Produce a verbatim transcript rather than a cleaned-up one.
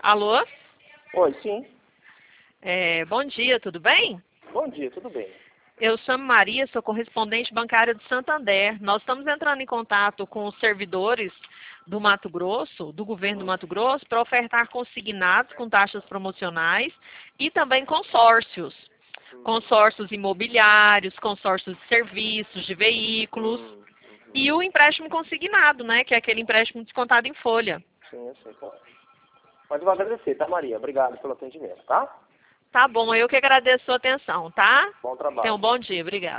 Alô? Oi, sim. É, bom dia, tudo bem? Bom dia, tudo bem? Eu chamo Maria, sou correspondente bancária do Santander. Nós estamos entrando em contato com os servidores do Mato Grosso, do governo do Mato Grosso, para ofertar consignados com taxas promocionais e também consórcios. Consórcios imobiliários, consórcios de serviços, de veículos Hum, uhum. e o empréstimo consignado, né, que é aquele empréstimo descontado em folha. Sim, eu sei qual é. Mas eu vou agradecer, tá, Maria? Obrigado pelo atendimento, tá? Tá bom, eu que agradeço a sua atenção, tá? Bom Tenha um trabalho. bom dia, obrigada.